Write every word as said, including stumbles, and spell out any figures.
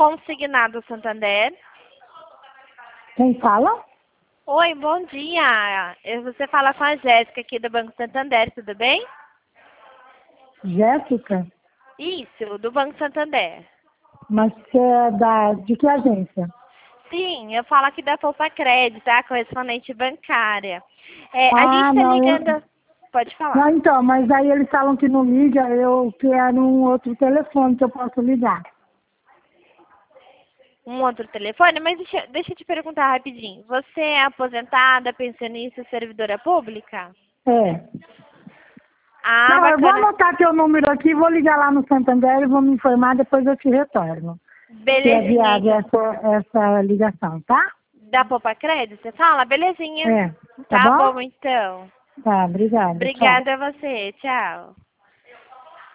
Consignado Santander. Quem fala? Oi, bom dia. Eu- Você fala com a Jéssica aqui do Banco Santander, tudo bem? Jéssica? Isso, do Banco Santander. Mas você é da, de que agência? Sim, eu falo aqui da Poupa Crédito, a correspondente bancária. É, a Ah, gente está não. ligando... Pode falar. Não, então, mas aí eles falam que não liga, eu quero um outro telefone que eu posso ligar. Um outro telefone, mas deixa, deixa eu te perguntar rapidinho. Você é aposentada, pensionista, servidora pública? É. Ah, Não, eu vou bacana. anotar teu número aqui, vou ligar lá no Santander e vou me informar, depois eu te retorno. Se é Belezinha, viável então. essa, essa ligação, tá? Da Poupa Crédito, você fala? Belezinha. É. Tá Tá bom? bom, então. Tá, obrigada. Tchau. Obrigada a você. Tchau.